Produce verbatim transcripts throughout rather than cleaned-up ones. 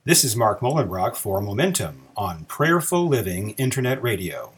This is Mark Mullenbrock for Momentum on Prayerful Living Internet Radio.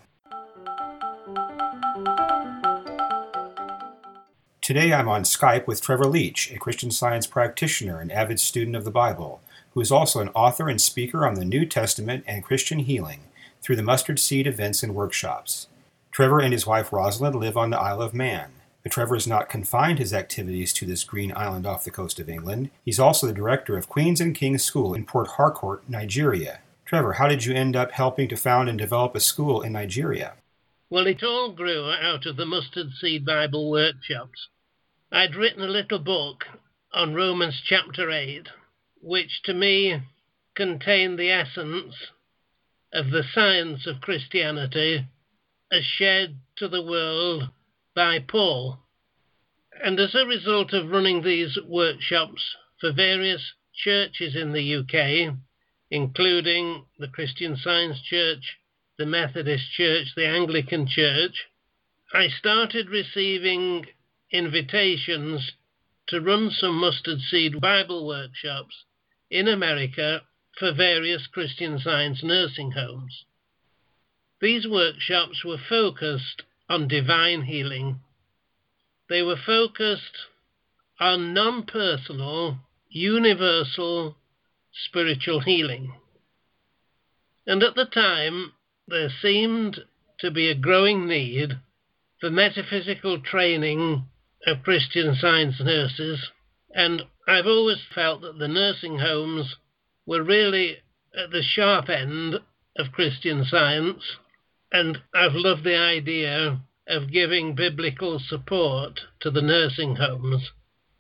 Today I'm on Skype with Trevor Leach, a Christian Science practitioner and avid student of the Bible, who is also an author and speaker on the New Testament and Christian healing through the Mustard Seed events and workshops. Trevor and his wife Rosalind live on the Isle of Man. But Trevor has not confined his activities to this green island off the coast of England. He's also the director of Queens and Kings School in Port Harcourt, Nigeria. Trevor, how did you end up helping to found and develop a school in Nigeria? Well, it all grew out of the Mustard Seed Bible workshops. I'd written a little book on Romans chapter eight, which to me contained the essence of the science of Christianity as shared to the world by Paul. And as a result of running these workshops for various churches in the U K, including the Christian Science Church, the Methodist Church, the Anglican Church, I started receiving invitations to run some Mustard Seed Bible workshops in America for various Christian Science nursing homes. These workshops were focused on divine healing. They were focused on non-personal, universal spiritual healing. And at the time, there seemed to be a growing need for metaphysical training of Christian Science nurses, and I've always felt that the nursing homes were really at the sharp end of Christian Science, and I've loved the idea of giving biblical support to the nursing homes.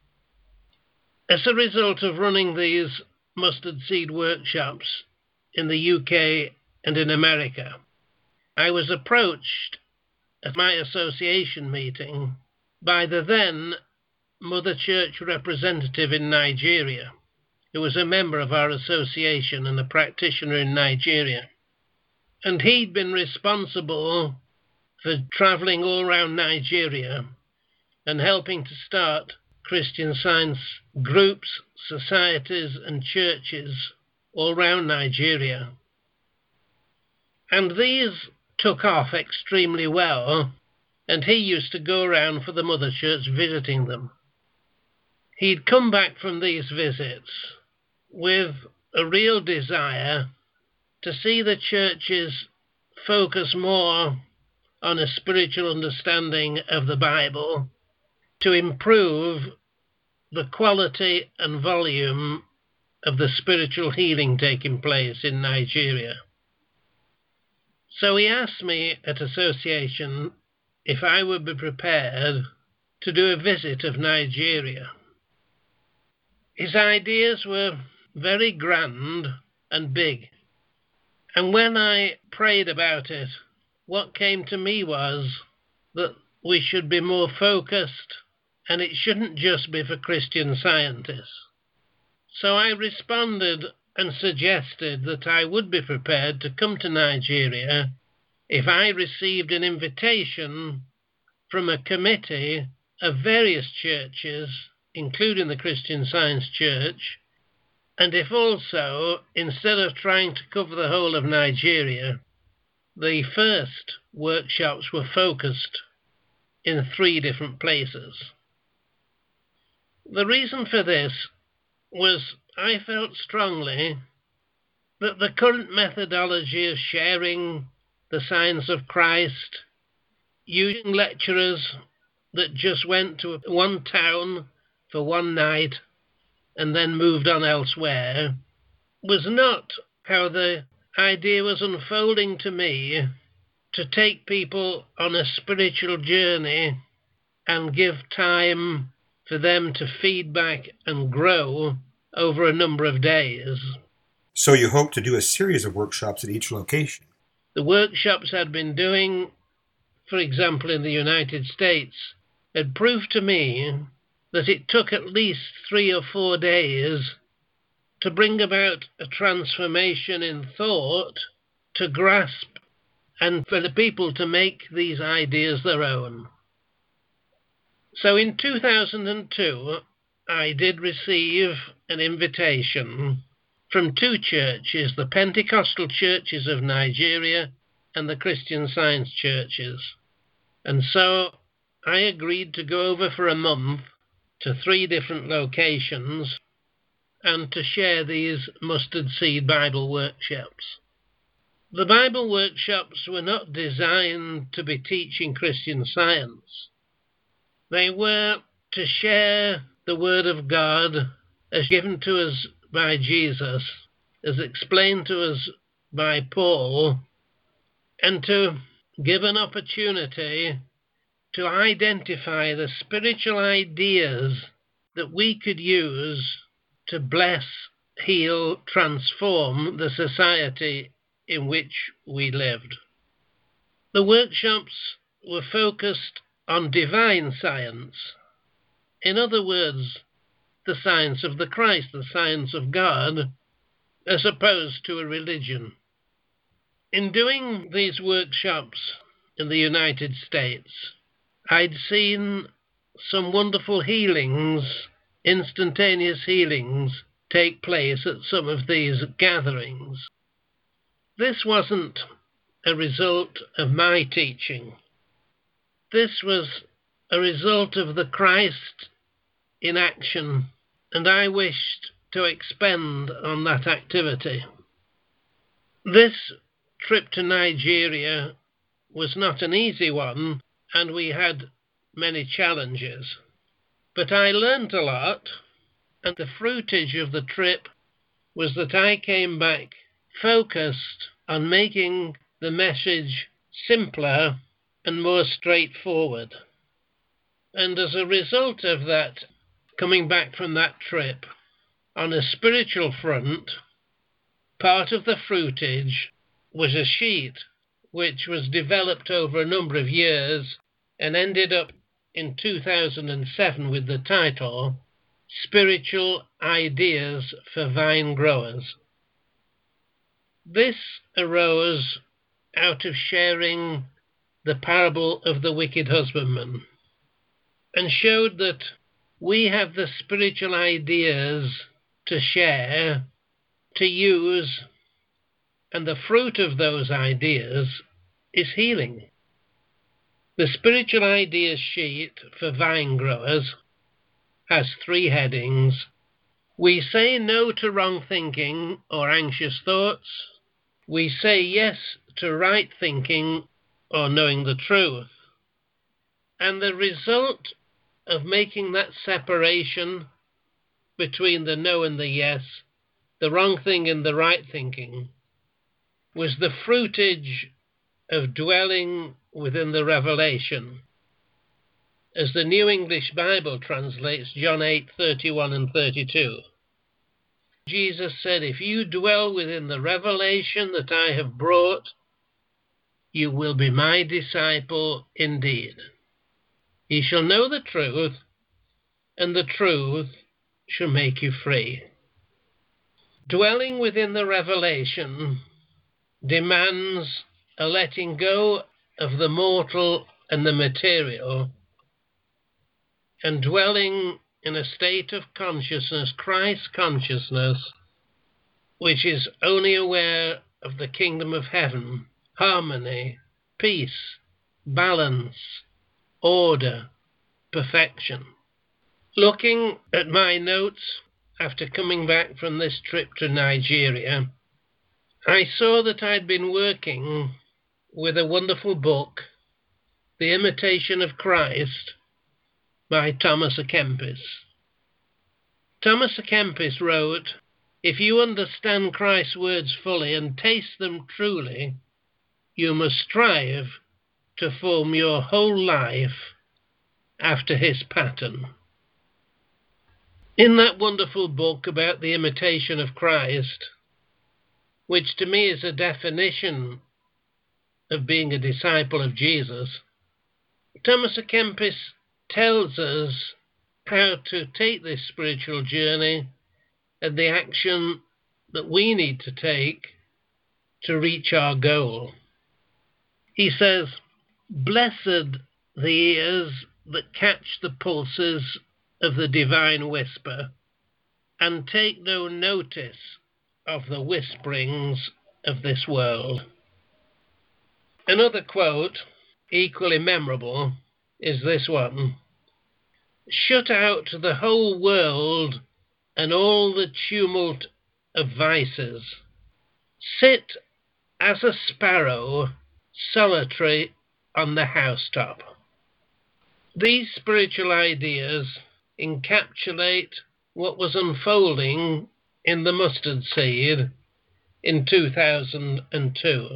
As a result of running these Mustard Seed workshops in the U K and in America, I was approached at my association meeting by the then Mother Church representative in Nigeria, who was a member of our association and a practitioner in Nigeria. And he'd been responsible for traveling all around Nigeria and helping to start Christian Science groups, societies, and churches all around Nigeria. And these took off extremely well, and he used to go around for the Mother Church visiting them. He'd come back from these visits with a real desire to see the churches focus more on a spiritual understanding of the Bible to improve the quality and volume of the spiritual healing taking place in Nigeria. So he asked me at association if I would be prepared to do a visit of Nigeria. His ideas were very grand and big. And when I prayed about it, what came to me was that we should be more focused, and it shouldn't just be for Christian scientists. So I responded and suggested that I would be prepared to come to Nigeria if I received an invitation from a committee of various churches, including the Christian Science Church, and if also, instead of trying to cover the whole of Nigeria, the first workshops were focused in three different places. The reason for this was I felt strongly that the current methodology of sharing the science of Christ, using lecturers that just went to one town for one night and then moved on elsewhere, was not how the idea was unfolding to me to take people on a spiritual journey and give time for them to feedback and grow over a number of days. So you hope to do a series of workshops at each location? The workshops I'd been doing, for example, in the United States, had proved to me that it took at least three or four days to bring about a transformation in thought, to grasp, and for the people to make these ideas their own. So in two thousand two, I did receive an invitation from two churches, the Pentecostal churches of Nigeria and the Christian Science churches. And so I agreed to go over for a month to three different locations and to share these Mustard Seed Bible workshops. The Bible workshops were not designed to be teaching Christian Science. They were to share the Word of God as given to us by Jesus, as explained to us by Paul, and to give an opportunity to identify the spiritual ideas that we could use to bless, heal, transform the society in which we lived. The workshops were focused on divine science. In other words, the science of the Christ, the science of God, as opposed to a religion. In doing these workshops in the United States, I'd seen some wonderful healings, instantaneous healings, take place at some of these gatherings. This wasn't a result of my teaching. This was a result of the Christ in action, and I wished to expand on that activity. This trip to Nigeria was not an easy one, and we had many challenges. But I learned a lot, and the fruitage of the trip was that I came back focused on making the message simpler and more straightforward. And as a result of that, coming back from that trip, on a spiritual front, part of the fruitage was a sheet which was developed over a number of years and ended up in two thousand seven with the title Spiritual Ideas for Vine Growers. This arose out of sharing the parable of the wicked husbandman and showed that we have the spiritual ideas to share, to use, and the fruit of those ideas is healing. The spiritual ideas sheet for vine growers has three headings. We say no to wrong thinking or anxious thoughts. We say yes to right thinking or knowing the truth. And the result of making that separation between the no and the yes, the wrong thing and the right thinking, was the fruitage of dwelling within the revelation. As the New English Bible translates John eight, thirty-one and thirty-two. Jesus said, if you dwell within the revelation that I have brought, you will be my disciple indeed. Ye shall know the truth, and the truth shall make you free. Dwelling within the revelation demands a letting go of the mortal and the material, and dwelling in a state of consciousness, Christ consciousness, which is only aware of the kingdom of heaven, harmony, peace, balance, order, perfection. Looking at my notes after coming back from this trip to Nigeria, I saw that I'd been working with a wonderful book, The Imitation of Christ, by Thomas à Kempis. Thomas à Kempis wrote, if you understand Christ's words fully and taste them truly, you must strive to form your whole life after his pattern. In that wonderful book about the imitation of Christ, which to me is a definition of being a disciple of Jesus, Thomas à Kempis tells us how to take this spiritual journey and the action that we need to take to reach our goal. He says, blessed the ears that catch the pulses of the divine whisper and take no notice of the whisperings of this world. Another quote, equally memorable, is this one: "Shut out the whole world and all the tumult of vices. Sit as a sparrow solitary on the housetop." These spiritual ideas encapsulate what was unfolding in the mustard seed in two thousand two.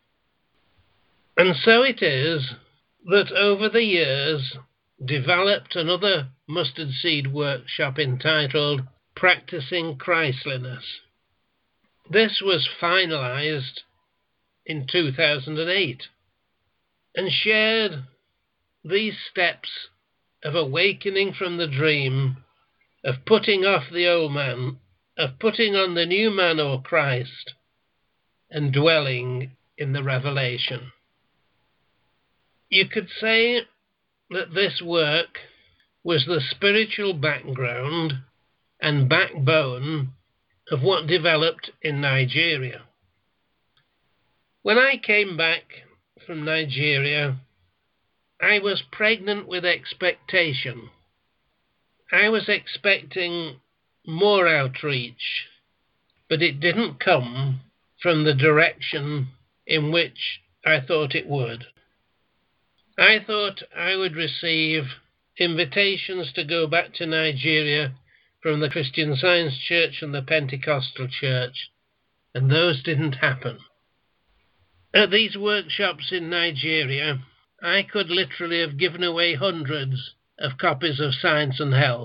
And so it is that over the years developed another mustard seed workshop entitled Practicing Christliness. This was finalized in two thousand eight and shared these steps of awakening from the dream, of putting off the old man, of putting on the new man or Christ, and dwelling in the revelation. You could say that this work was the spiritual background and backbone of what developed in Nigeria. When I came back from Nigeria, I was pregnant with expectation. I was expecting more outreach, but it didn't come from the direction in which I thought it would. I thought I would receive invitations to go back to Nigeria from the Christian Science Church and the Pentecostal Church, and those didn't happen. At these workshops in Nigeria, I could literally have given away hundreds of copies of Science and Health.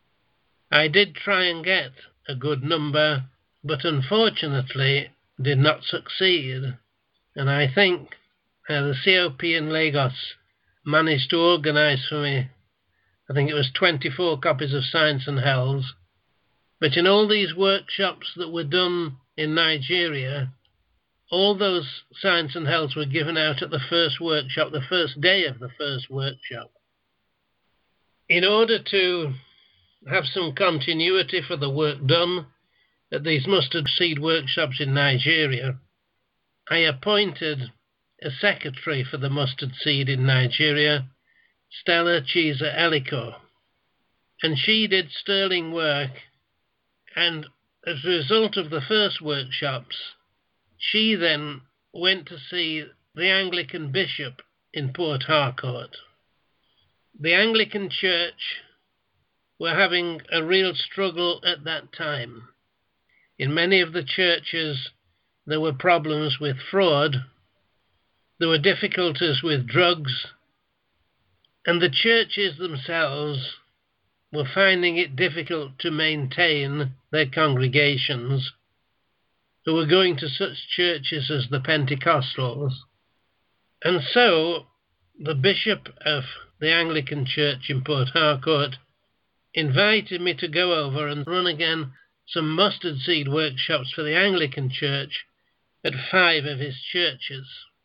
I did try and get a good number, but unfortunately did not succeed. And I think uh, the C O P in Lagos managed to organise for me, I think it was twenty-four copies of Science and Health. But in all these workshops that were done in Nigeria, all those Science and Health were given out at the first workshop, the first day of the first workshop. In order to have some continuity for the work done at these mustard seed workshops in Nigeria, I appointed a secretary for the mustard seed in Nigeria, Stella Chiza Eliko, and she did sterling work, and as a result of the first workshops, she then went to see the Anglican bishop in Port Harcourt. The Anglican Church were having a real struggle at that time. In many of the churches, there were problems with fraud, there were difficulties with drugs, and the churches themselves were finding it difficult to maintain their congregations, who were going to such churches as the Pentecostals. And so the bishop of the Anglican Church in Port Harcourt invited me to go over and run again some mustard seed workshops for the Anglican Church at five of his churches.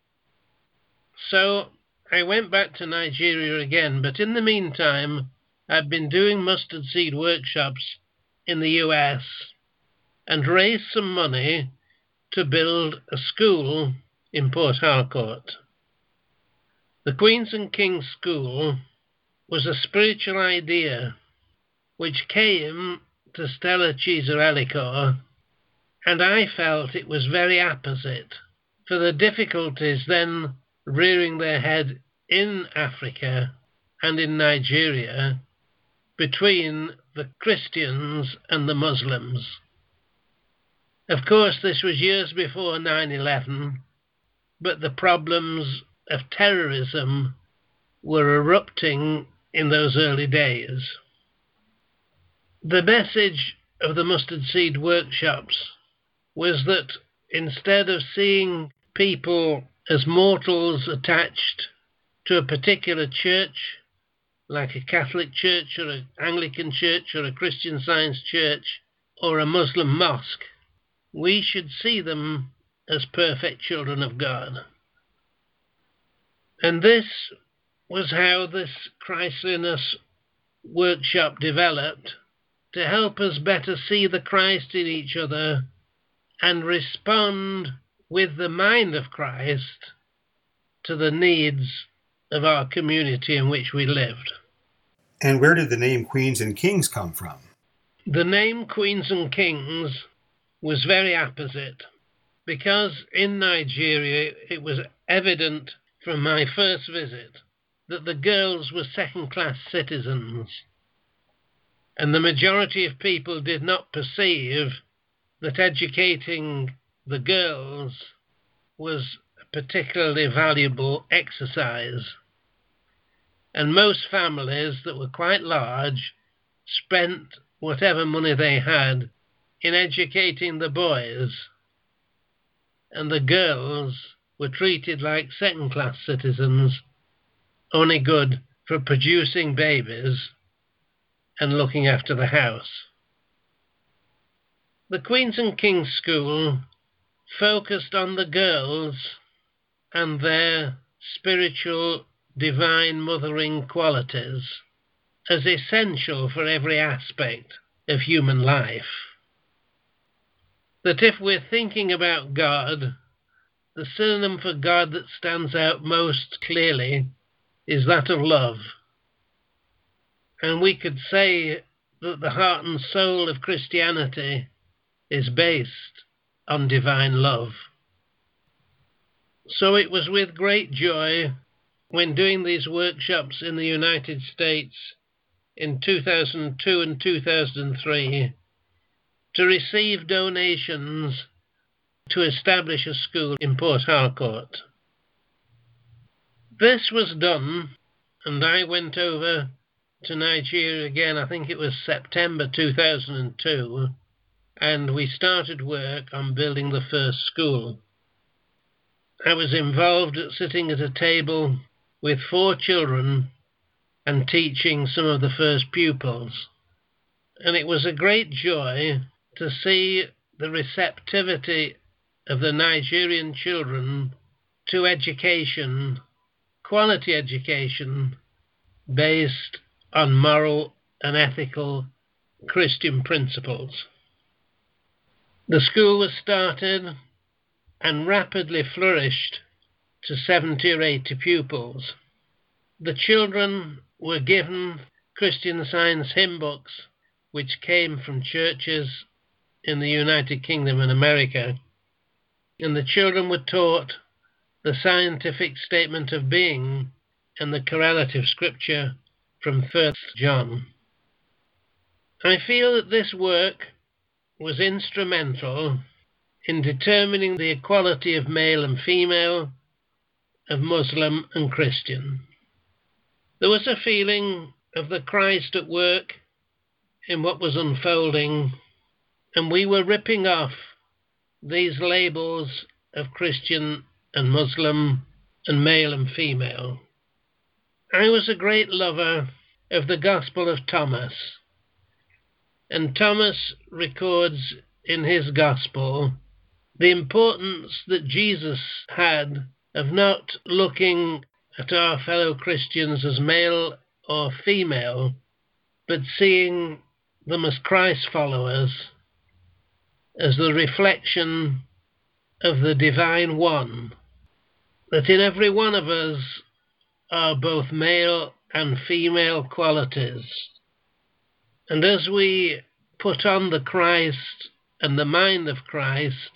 So I went back to Nigeria again, but in the meantime I've been doing mustard seed workshops in the U S and raised some money to build a school in Port Harcourt. The Queens and Kings School was a spiritual idea which came to Stella Chiza Eliko, and I felt it was very apposite for the difficulties then rearing their head in Africa and in Nigeria between the Christians and the Muslims. Of course, this was years before nine eleven, but the problems of terrorism were erupting in those early days. The message of the mustard seed workshops was that instead of seeing people as mortals attached to a particular church, like a Catholic church or an Anglican church or a Christian Science church or a Muslim mosque, we should see them as perfect children of God. And this was how this Christliness workshop developed, to help us better see the Christ in each other and respond with the mind of Christ to the needs of our community in which we lived. And where did the name Queens and Kings come from? The name Queens and Kings was very apposite, because in Nigeria it was evident from my first visit that the girls were second-class citizens, and the majority of people did not perceive that educating the girls was a particularly valuable exercise. And most families that were quite large spent whatever money they had in educating the boys, and the girls were treated like second-class citizens, only good for producing babies and looking after the house. The Queens and Kings School focused on the girls and their spiritual, divine mothering qualities as essential for every aspect of human life. That if we're thinking about God, the synonym for God that stands out most clearly is that of love. And we could say that the heart and soul of Christianity is based on divine love. So it was with great joy when doing these workshops in the United States in two thousand two and two thousand three to receive donations to establish a school in Port Harcourt. This was done, and I went over to Nigeria again, I think it was September two thousand two, and we started work on building the first school. I was involved at sitting at a table with four children and teaching some of the first pupils. And it was a great joy to see the receptivity of the Nigerian children to education, quality education, based on moral and ethical Christian principles. The school was started and rapidly flourished to seventy or eighty pupils. The children were given Christian Science hymn books, which came from churches in the United Kingdom and America, and the children were taught the scientific statement of being and the correlative scripture from First John. I feel that this work was instrumental in determining the equality of male and female, of Muslim and Christian. There was a feeling of the Christ at work in what was unfolding, and we were ripping off these labels of Christian and Muslim and male and female. I was a great lover of the Gospel of Thomas, and Thomas records in his Gospel the importance that Jesus had of not looking at our fellow Christians as male or female, but seeing them as Christ followers, as the reflection of the Divine One, that in every one of us are both male and female qualities. And as we put on the Christ and the mind of Christ,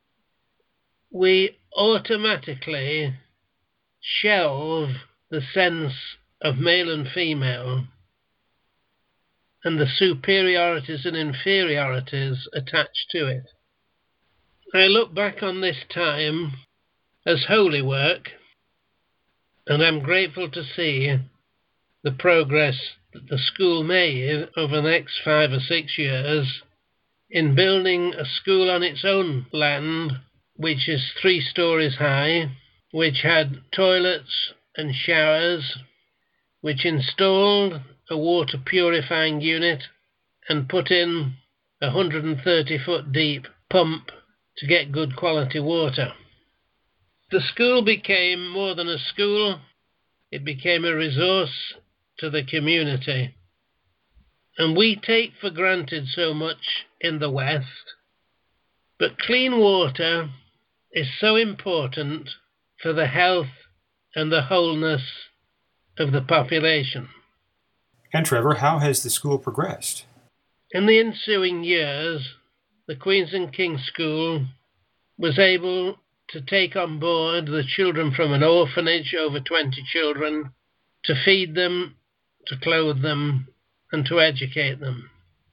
we automatically shelve the sense of male and female and the superiorities and inferiorities attached to it. I look back on this time as holy work, and I'm grateful to see the progress that the school made over the next five or six years in building a school on its own land, which is three stories high, which had toilets and showers, which installed a water purifying unit and put in a one hundred thirty foot deep pump to get good quality water. The school became more than a school, it became a resource to the community. And we take for granted so much in the West, But clean water is so important for the health and the wholeness of the population. And Trevor, how has the school progressed? In the ensuing years, the Queens and Kings School was able to take on board the children from an orphanage, over twenty children, to feed them, to clothe them, and to educate them.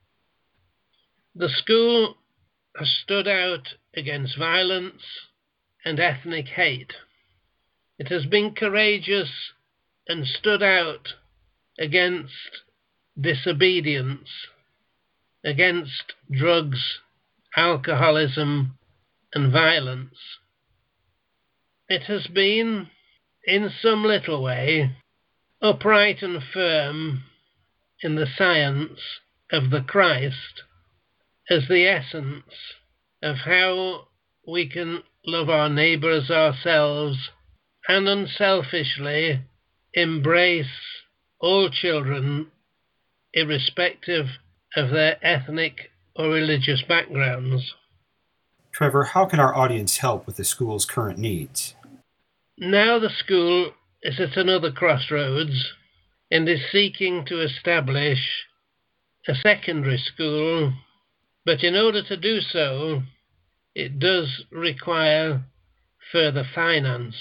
The school has stood out against violence and ethnic hate. It has been courageous and stood out against disobedience, against drugs, alcoholism, and violence. It has been, in some little way, upright and firm in the science of the Christ as the essence of how we can love our neighbour as ourselves and unselfishly embrace all children, irrespective of their ethnic or religious backgrounds. Trevor, how can our audience help with the school's current needs? Now the school is at another crossroads and is seeking to establish a secondary school, but in order to do so, it does require further finance.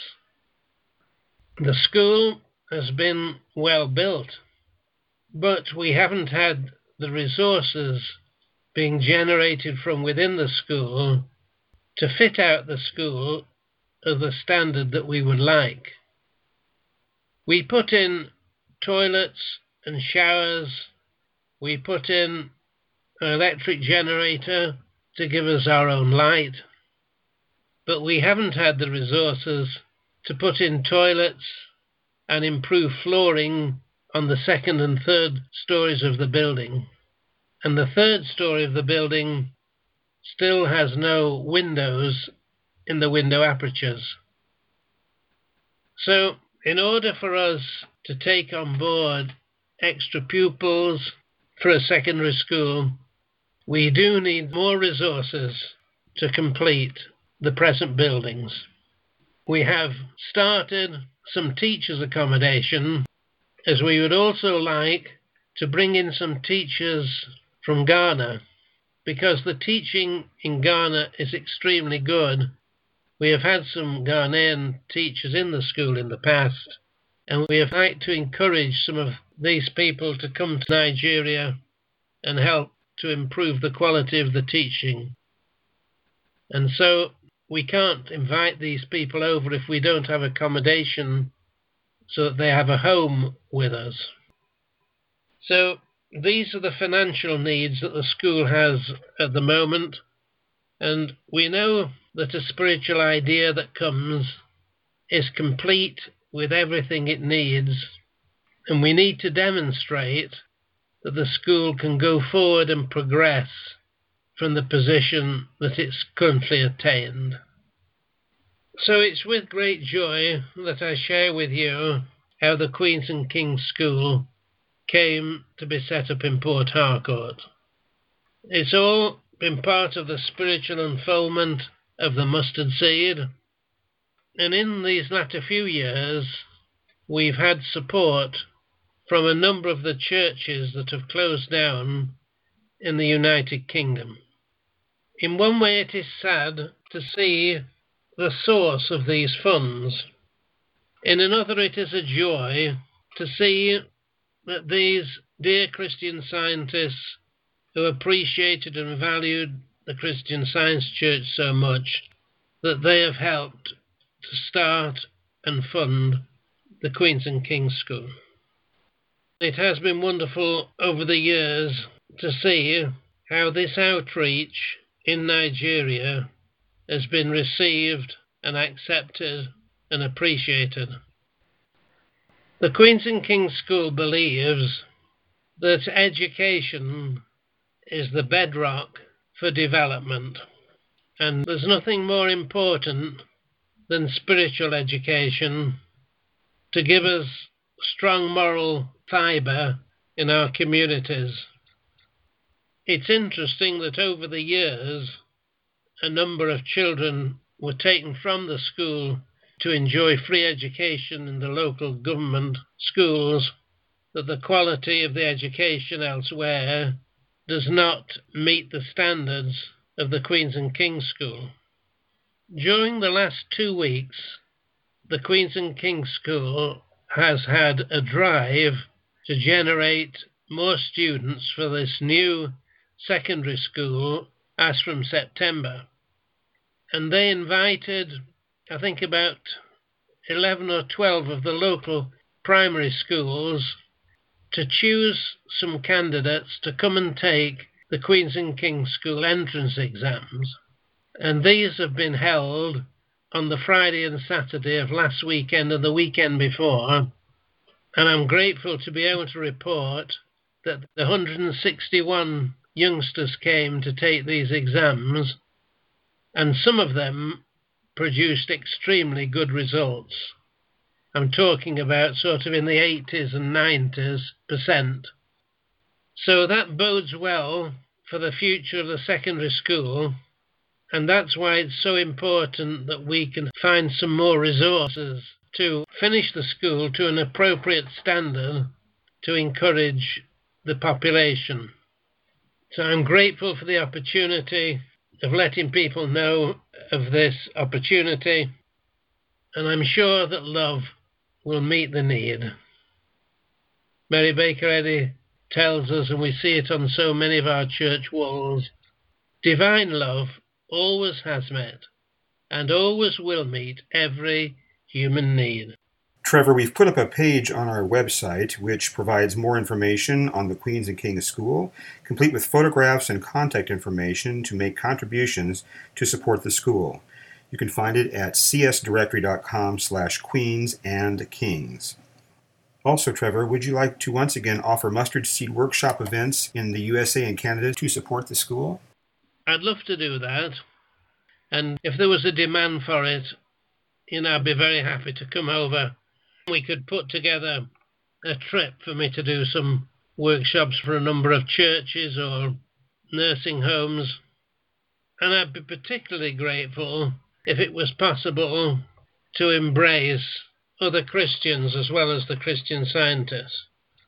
The school has been well built, but we haven't had the resources being generated from within the school to fit out the school of the standard that we would like. We put in toilets and showers, we put in an electric generator to give us our own light, but we haven't had the resources to put in toilets and improve flooring on the second and third stories of the building. And the third story of the building still has no windows in the window apertures. So, in order for us to take on board extra pupils for a secondary school, we do need more resources to complete the present buildings. We have started some teachers' accommodation, as we would also like to bring in some teachers from Ghana, because the teaching in Ghana is extremely good. We have had some Ghanaian teachers in the school in the past, and we have liked to encourage some of these people to come to Nigeria and help to improve the quality of the teaching. And so we can't invite these people over if we don't have accommodation so that they have a home with us. So these are the financial needs that the school has at the moment, and we know that a spiritual idea that comes is complete with everything it needs, and we need to demonstrate that the school can go forward and progress from the position that it's currently attained. So it's with great joy that I share with you how the Queens and Kings School came to be set up in Port Harcourt. It's all been part of the spiritual unfoldment of the mustard seed, and in these latter few years we've had support from a number of the churches that have closed down in the United Kingdom. In one way it is sad to see the source of these funds. In another it is a joy to see that these dear Christian scientists who appreciated and valued the Christian Science Church so much, that they have helped to start and fund the Queens and Kings School. It has been wonderful over the years to see how this outreach in Nigeria has been received and accepted and appreciated. The Queens and Kings School believes that education is the bedrock for development, and there's nothing more important than spiritual education to give us strong moral fibre in our communities. It's interesting that over the years, a number of children were taken from the school to enjoy free education in the local government schools, that the quality of the education elsewhere does not meet the standards of the Queens and Kings School. During the last two weeks, the Queens and Kings School has had a drive to generate more students for this new secondary school as from September. And they invited, I think, about eleven or twelve of the local primary schools to choose some candidates to come and take the Queens and Kings School entrance exams. And these have been held on the Friday and Saturday of last weekend and the weekend before. And I'm grateful to be able to report that the one hundred sixty-one youngsters came to take these exams, and some of them produced extremely good results. I'm talking about sort of in the eighties and nineties percent. So that bodes well for the future of the secondary school, and that's why it's so important that we can find some more resources to finish the school to an appropriate standard to encourage the population. So I'm grateful for the opportunity of letting people know of this opportunity, and I'm sure that love will meet the need. Mary Baker Eddy tells us, and we see it on so many of our church walls, divine love always has met and always will meet every human need. Trevor, we've put up a page on our website which provides more information on the Queens and Kings School, complete with photographs and contact information to make contributions to support the school. You can find it at csdirectory.com slash queens and kings. Also, Trevor, would you like to once again offer mustard seed workshop events in the U S A and Canada to support the school? I'd love to do that. And if there was a demand for it, you know, I'd be very happy to come over. We could put together a trip for me to do some workshops for a number of churches or nursing homes. And I'd be particularly grateful if it was possible to embrace other Christians as well as the Christian Scientists.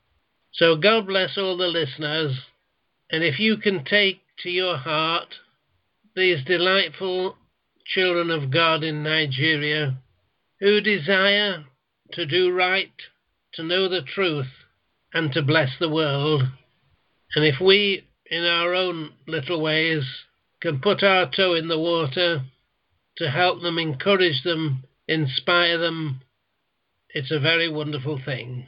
So God bless all the listeners, and if you can take to your heart these delightful children of God in Nigeria who desire to do right, to know the truth, and to bless the world, and if we, in our own little ways, can put our toe in the water to help them, encourage them, inspire them, it's a very wonderful thing.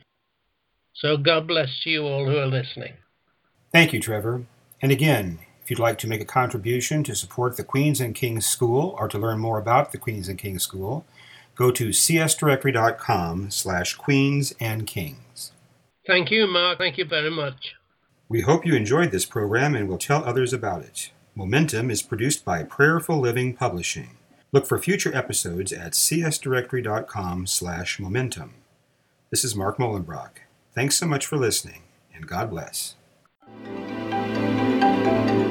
So God bless you all who are listening. Thank you, Trevor. And again, if you'd like to make a contribution to support the Queens and Kings School or to learn more about the Queens and Kings School, go to csdirectory.com slash queens and kings. Thank you, Mark. Thank you very much. We hope you enjoyed this program and will tell others about it. Momentum is produced by Prayerful Living Publishing. Look for future episodes at csdirectory.com slash momentum. This is Mark Mullenbrock. Thanks so much for listening, and God bless.